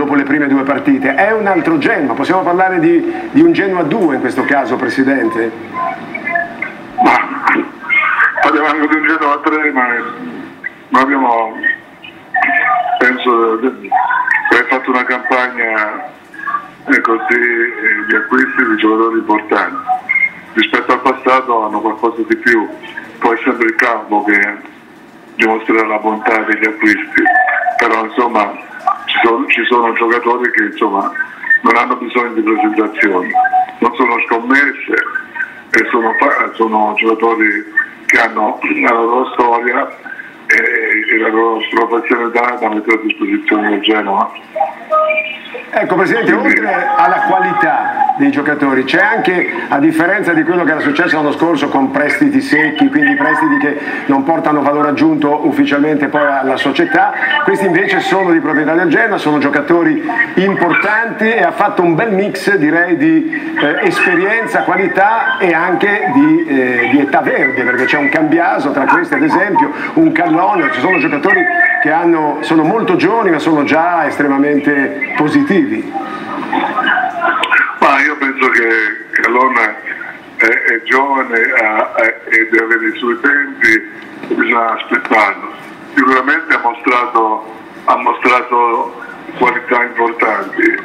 dopo le prime due partite. È un altro Genoa, possiamo parlare di un Genoa 2 in questo caso, Presidente? Ma parliamo anche di un Genoa 3, ma abbiamo, penso, fatto una campagna così di acquisti di giocatori importanti. Rispetto al passato hanno qualcosa di più, poi è sempre il campo che dimostrerà la bontà degli acquisti, però insomma ci sono giocatori che insomma non hanno bisogno di presentazioni, non sono scommesse e sono giocatori che hanno la loro storia e la loro professionalità da mettere a disposizione del Genoa. Ecco Presidente, oltre alla qualità dei giocatori c'è anche, a differenza di quello che era successo l'anno scorso con prestiti secchi, quindi prestiti che non portano valore aggiunto ufficialmente poi alla società, questi invece sono di proprietà del Genoa, sono giocatori importanti e ha fatto un bel mix, direi, di esperienza, qualità e anche di età verde, perché c'è un Cambiaso tra questi ad esempio, un Callone, ci sono giocatori che sono molto giovani ma sono già estremamente positivi. Ma io penso che Callone è giovane e deve avere i suoi tempi, bisogna aspettarlo. Sicuramente ha mostrato qualità importanti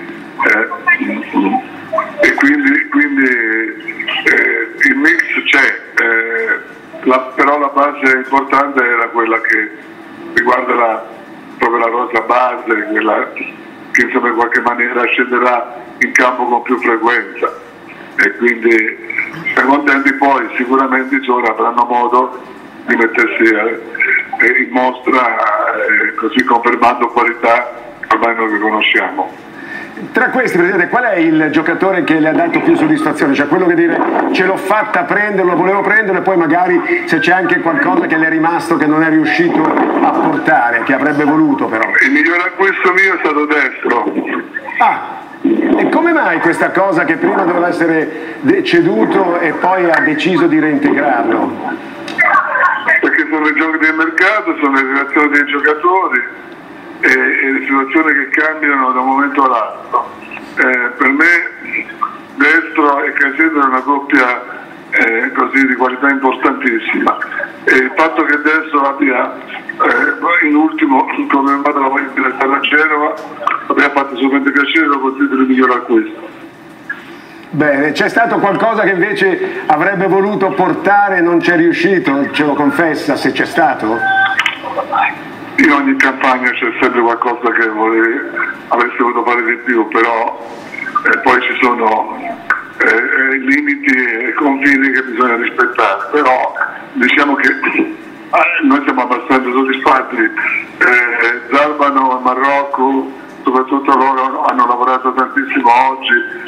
e quindi il mix c'è, però la base importante era quella che riguarda proprio la rosa base, quella che insomma in qualche maniera scenderà in campo con più frequenza e quindi siamo contenti, poi sicuramente i giovani avranno modo di mettersi in mostra così confermando qualità che ormai noi riconosciamo. Tra questi, Presidente, qual è il giocatore che le ha dato più soddisfazione? Cioè quello che dire ce l'ho fatta prendere, lo volevo prendere, e poi magari se c'è anche qualcosa che le è rimasto che non è riuscito a portare, che avrebbe voluto però. Il miglior acquisto mio è stato Destro. Ah, e come mai questa cosa che prima doveva essere ceduto e poi ha deciso di reintegrarlo? Perché sono i giochi del mercato, sono le relazioni dei giocatori e le situazioni che cambiano da un momento all'altro. Per me Destro e Caicedo è una coppia così di qualità importantissima e il fatto che Destro abbia in ultimo confermato la voglia di restare a Genova mi ha fatto assolutamente piacere, lo considero il miglior acquisto. Bene, c'è stato qualcosa che invece avrebbe voluto portare e non c'è riuscito, ce lo confessa, se c'è stato? In ogni campagna c'è sempre qualcosa che avresti voluto fare di più, però poi ci sono limiti e confini che bisogna rispettare, però diciamo che noi siamo abbastanza soddisfatti. Zalbano e Marocco, soprattutto loro, hanno lavorato tantissimo oggi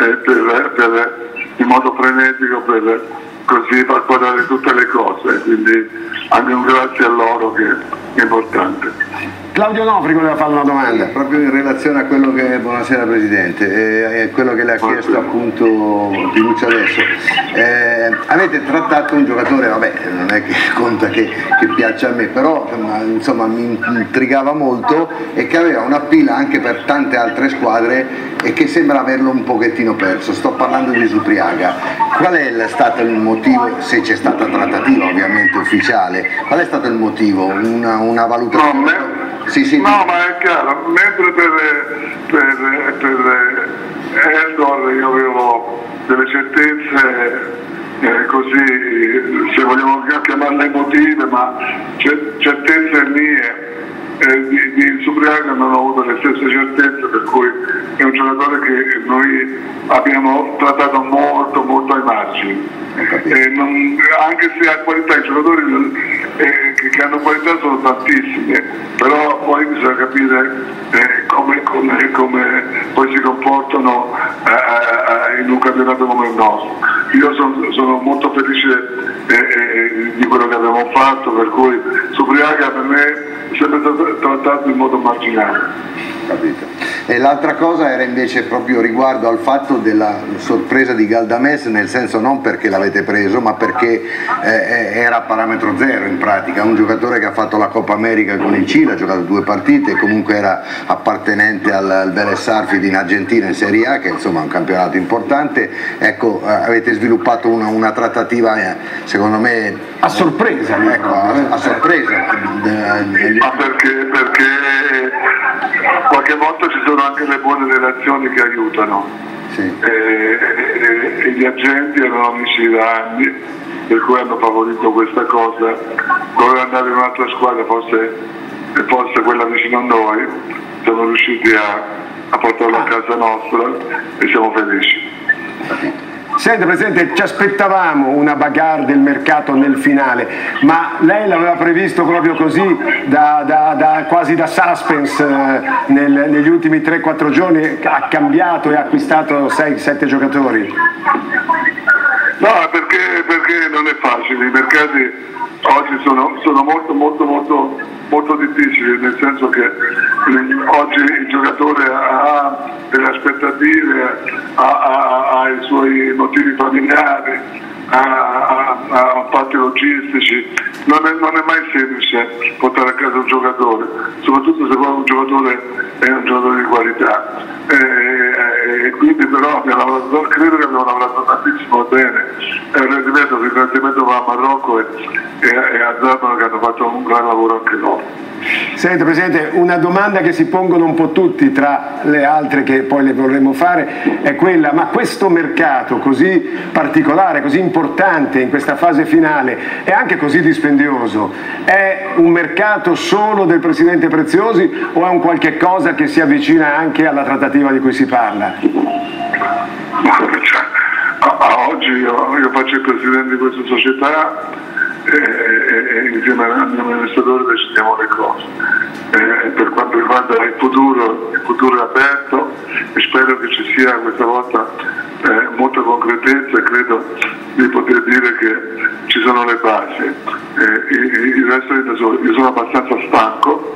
in modo frenetico per così far quadrare tutte le cose, quindi anche un grazie a loro che è importante. Claudio Nofri voleva fare una domanda. Proprio in relazione a quello che, buonasera Presidente, quello che le ha chiesto appunto Pinuccio adesso. Avete trattato un giocatore, vabbè, non è che conta che piaccia a me, però insomma mi intrigava molto e che aveva una pila anche per tante altre squadre e che sembra averlo un pochettino perso. Sto parlando di Zupriaga. Qual è stato il motivo, se c'è stata trattativa ovviamente ufficiale, qual è stato il motivo? Una valutazione? Sì. No, ma è chiaro, mentre per Eldor io avevo delle certezze così, se vogliamo chiamarle emotive, ma certezze mie, di Zupriaga non ho avuto le stesse certezze, per cui è un giocatore che noi abbiamo trattato molto ai margini. Anche se ha qualità, i giocatori che hanno qualità sono tantissimi, però poi bisogna capire come poi si comportano in un campionato come il nostro. Io sono molto felice di quello che abbiamo fatto, per cui Zupriaga per me è sempre stato trattato in modo marginale. Capito. E l'altra cosa era invece proprio riguardo al fatto della sorpresa di Galdames, nel senso non perché l'avete preso, ma perché era a parametro zero in pratica, un giocatore che ha fatto la Coppa America con il Cile, ha giocato 2 partite e comunque era appartenente al Vélez Sarsfield in Argentina in Serie A, che insomma è un campionato importante. Ecco, avete sviluppato una trattativa secondo me a sorpresa, ecco, a sorpresa. Ma perché qualche volta ci sono anche le buone relazioni che aiutano. Sì. E gli agenti erano amici da anni, per cui hanno favorito questa cosa. Doveva andare in un'altra squadra, forse quella vicino a noi, siamo riusciti a portarlo a casa nostra e siamo felici. Senta Presidente, ci aspettavamo una bagarre del mercato nel finale, ma lei l'aveva previsto proprio così, quasi da suspense, negli ultimi 3-4 giorni ha cambiato e ha acquistato 6-7 giocatori? No, perché non è facile, i mercati oggi sono molto difficili, nel senso che oggi il giocatore ha delle aspettative, ha i suoi motivi familiari, ha fatti logistici, non è mai semplice portare a casa un giocatore, soprattutto se poi un giocatore è un giocatore di qualità. E quindi però credo che abbiamo lavorato tantissimo bene. Ripeto, il ringraziamento va a Marocco e a Zabano che hanno fatto un gran lavoro anche loro. Senta Presidente, una domanda che si pongono un po' tutti tra le altre che poi le vorremmo fare è quella: ma questo mercato così particolare, così importante in questa fase finale e anche così dispendioso, è un mercato solo del Presidente Preziosi o è un qualche cosa che si avvicina anche alla trattativa di cui si parla? A oggi io faccio il Presidente di questa società e insieme al mio amministratore decidiamo le cose. Per quanto riguarda il futuro è aperto e spero che ci sia questa volta molta concretezza e credo di poter dire che ci sono le basi. Il resto io sono abbastanza stanco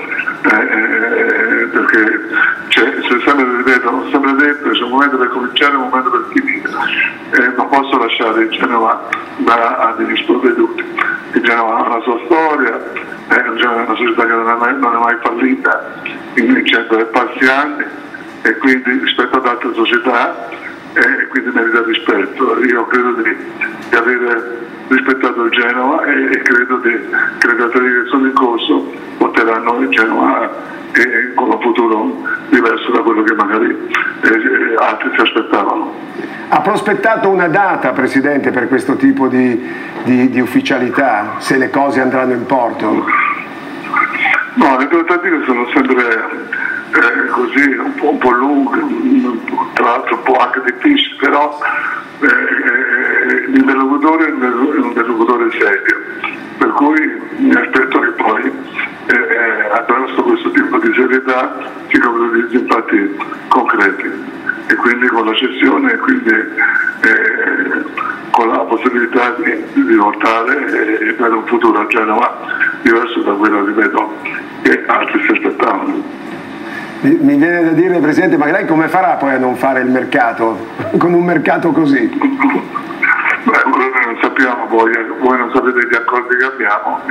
perché ho sempre detto c'è un momento per cominciare e un momento per finire. Non posso lasciare il Genova a degli sprovveduti. Il Genova ha una sua storia, è una società che non è mai fallita in 100 e passi anni e quindi rispetto ad altre società e quindi merita rispetto. Io credo di avere rispettato il Genova e credo che le trattative che sono in corso porteranno il Genova con un futuro diverso da quello che magari altri si aspettavano. Ha prospettato una data, Presidente, per questo tipo di ufficialità, se le cose andranno in porto? No, le trattative sono sempre così un po' lunghe, tra l'altro un po' anche difficili, però l'interlocutore è un interlocutore serio, per cui mi aspetto che poi attraverso questo tipo di serietà si concretizzi impatti concreti e quindi con la cessione e quindi con la possibilità di portare e dare un futuro a Genova diverso da quello, ripeto, che altri si aspettavano. Mi viene da dire, Presidente, ma lei come farà poi a non fare il mercato, con un mercato così? Beh, non sappiamo, voi non sapete gli accordi che abbiamo.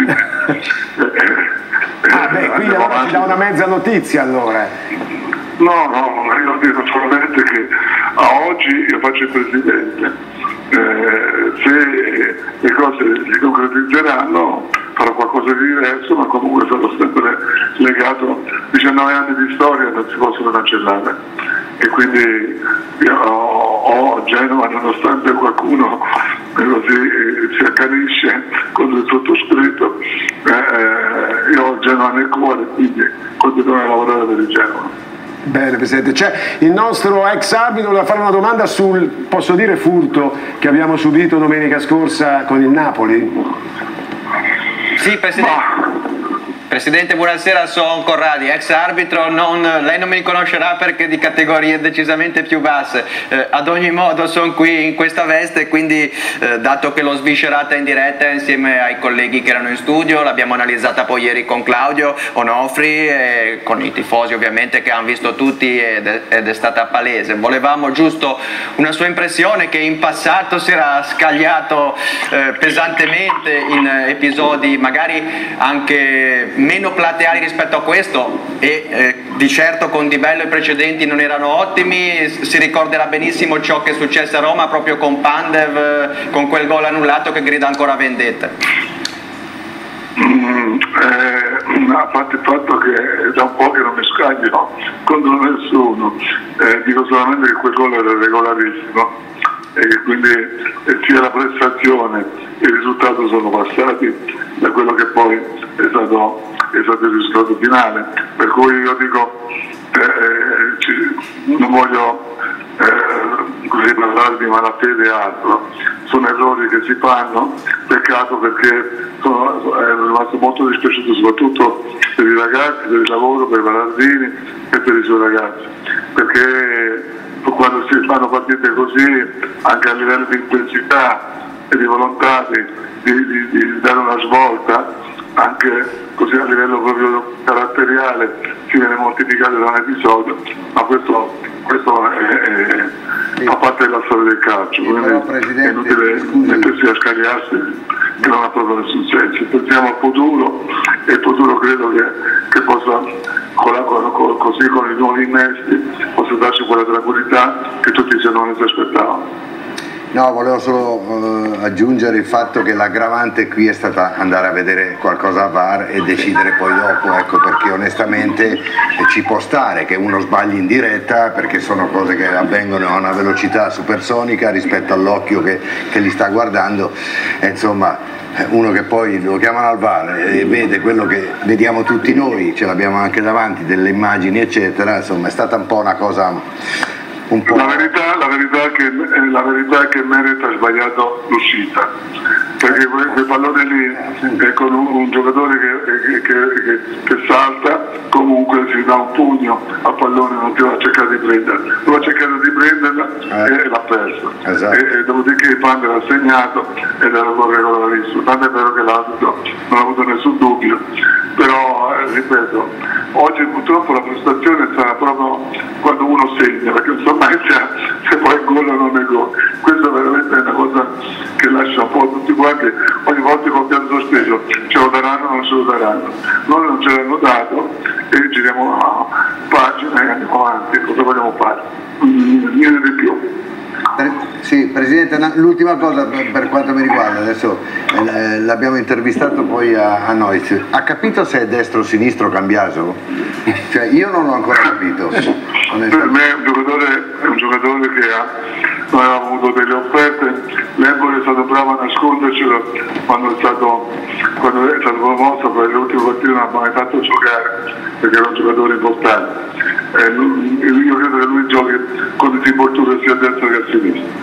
Quindi allora ci dà una mezza notizia allora. No, io dico solamente che a oggi io faccio il Presidente. Se le cose si concretizzeranno farò qualcosa di diverso, ma comunque sarò sempre legato. 19 anni di storia non si possono cancellare e quindi io ho Genova, nonostante qualcuno così si accanisce contro il sottoscritto, io ho Genova nel cuore, quindi continuerò a lavorare per il Genova. Bene Presidente, c'è il nostro ex arbitro voleva fare una domanda sul, posso dire, furto che abbiamo subito domenica scorsa con il Napoli? Sì Presidente. Presidente, buonasera, sono Corradi, ex arbitro. Lei non mi riconoscerà perché di categorie decisamente più basse. Ad ogni modo sono qui in questa veste, quindi dato che l'ho sviscerata in diretta insieme ai colleghi che erano in studio, l'abbiamo analizzata poi ieri con Claudio Onofri e con i tifosi ovviamente che hanno visto tutti ed è stata palese. Volevamo giusto una sua impressione, che in passato si era scagliato pesantemente in episodi magari anche meno plateali rispetto a questo e di certo con Di Bello i precedenti non erano ottimi. Si ricorderà benissimo ciò che è successo a Roma proprio con Pandev, con quel gol annullato che grida ancora vendetta. A parte il fatto che è da un po' che non mi scaglio contro nessuno, dico solamente che quel gol era regolarissimo e che quindi sia la prestazione e il risultato sono passati da quello che poi è stato il risultato finale, per cui io dico non voglio così parlare di malafede e altro, sono errori che si fanno, peccato perché è rimasto molto dispiaciuto soprattutto per i ragazzi, per il lavoro, per i Ballardini e per i suoi ragazzi, perché quando si fanno partite così anche a livello di intensità e di volontà di dare una svolta, anche così a livello proprio caratteriale si viene mortificato da un episodio, ma questo fa parte della storia del calcio, quindi è inutile mettersi a scagliarsi che non ha proprio nessun senso. Pensiamo al futuro e il futuro credo che possa così con i nuovi innesti possa darci quella tranquillità che tutti se non si aspettavano. No, volevo solo aggiungere il fatto che l'aggravante qui è stata andare a vedere qualcosa a VAR e decidere poi dopo, ecco, perché onestamente ci può stare che uno sbagli in diretta, perché sono cose che avvengono a una velocità supersonica rispetto all'occhio che li sta guardando, e insomma uno che poi lo chiamano al VAR e vede quello che vediamo tutti noi, ce l'abbiamo anche davanti, delle immagini eccetera, insomma è stata un po' una cosa un po'... La verità è che Meret ha sbagliato l'uscita, perché quel pallone lì con un giocatore che salta comunque si dà un pugno al pallone, non ti va a cercare di prenderla, doveva cercare di prenderla e l'ha perso. Esatto. E dopodiché il Pandev ha segnato ed era un regolarissimo, tanto è vero che l'arbitro non ha avuto nessun dubbio, però ripeto, oggi purtroppo la prestazione sarà proprio quando uno segna, perché insomma se poi è gol o non è gol, questo veramente è una cosa che lascia un po' tutti quanti, ogni volta con pianto sospeso, ce lo daranno o non ce lo daranno, noi non ce l'hanno dato e giriamo pagina e andiamo avanti, cosa vogliamo fare? Niente di più. Sì, Presidente, l'ultima cosa per quanto mi riguarda, adesso l'abbiamo intervistato poi a Noiz, ha capito se è destro o sinistro Cambiaso? Cioè io non l'ho ancora capito. Per me è un giocatore che noi avevamo avuto delle offerte, l'Empoli è stato bravo a nascondercelo quando è stato promosso, per le ultime partite non ha mai fatto giocare perché era un giocatore importante. Io credo che lui giochi con disinvoltura sia a destra che a sinistra.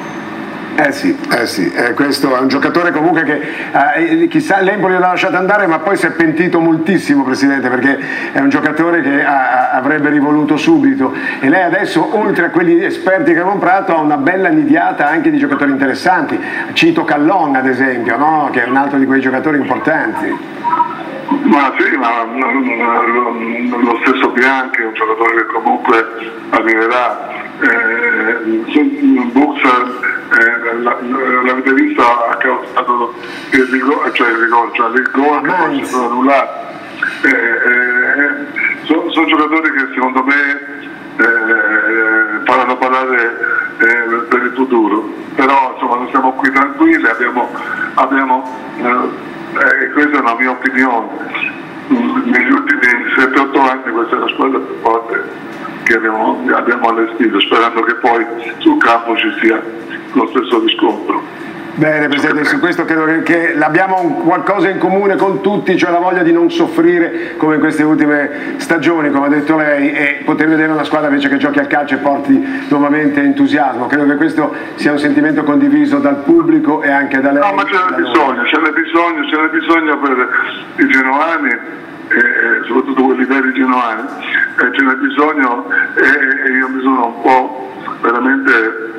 Questo è un giocatore comunque che chissà l'Empoli l'ha lasciato andare, ma poi si è pentito moltissimo, Presidente, perché è un giocatore che avrebbe rivoluto subito, e lei adesso oltre a quelli esperti che ha comprato ha una bella nidiata anche di giocatori interessanti, cito Callon ad esempio, no? Che è un altro di quei giocatori importanti. Ma sì, ma lo stesso Bianchi è un giocatore che comunque arriverà. Buxa l'avete visto, ha causato il gol che poi è stato annullato. Sono giocatori che secondo me faranno parlare per il futuro, però insomma noi siamo qui tranquilli, abbiamo questa è una mia opinione, negli ultimi 7-8 anni questa è la squadra più forte che abbiamo allestito, sperando che poi sul campo ci sia lo stesso riscontro. Bene Presidente, su questo credo che abbiamo qualcosa in comune con tutti, cioè la voglia di non soffrire come in queste ultime stagioni, come ha detto lei, e poter vedere una squadra invece che giochi al calcio e porti nuovamente entusiasmo. Credo che questo sia un sentimento condiviso dal pubblico e anche da lei. No, ma ce n'è bisogno per i genoani, soprattutto quelli veri genoani, ce n'è bisogno e io mi sono un po' veramente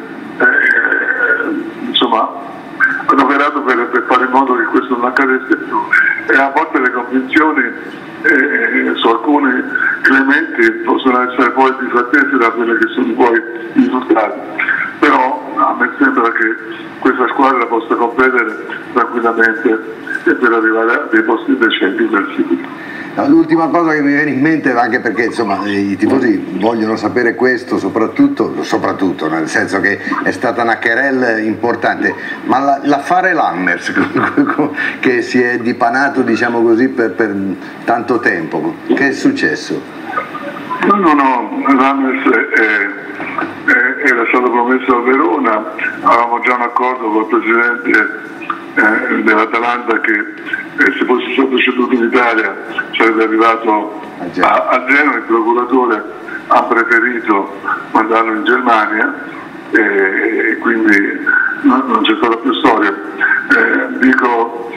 adoperato per fare in modo che questo non accadesse più, e a volte le convinzioni su alcuni elementi possono essere poi disattese da quelli che sono poi i risultati, però a me sembra che questa squadra possa competere tranquillamente e per arrivare a dei posti decenti per sicuro. L'ultima cosa che mi viene in mente, anche perché insomma i tifosi vogliono sapere questo, soprattutto nel senso che è stata una querelle importante, ma l'affare Lammers che si è dipanato, diciamo così, per tanto tempo, che è successo? No, Lammers era stato promesso a Verona, avevamo già un accordo con il presidente dell'Atalanta che se fosse stato ceduto in Italia sarebbe arrivato a Genova. Il procuratore ha preferito mandarlo in Germania e quindi non c'è stata più storia. Dico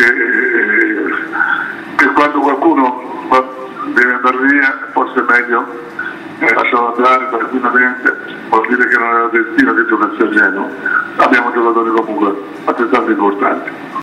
che quando qualcuno deve andare via forse è meglio lasciarlo andare tranquillamente, vuol dire che non era destino che giocasse a Genova. Abbiamo giocatori comunque altrettanto importanti.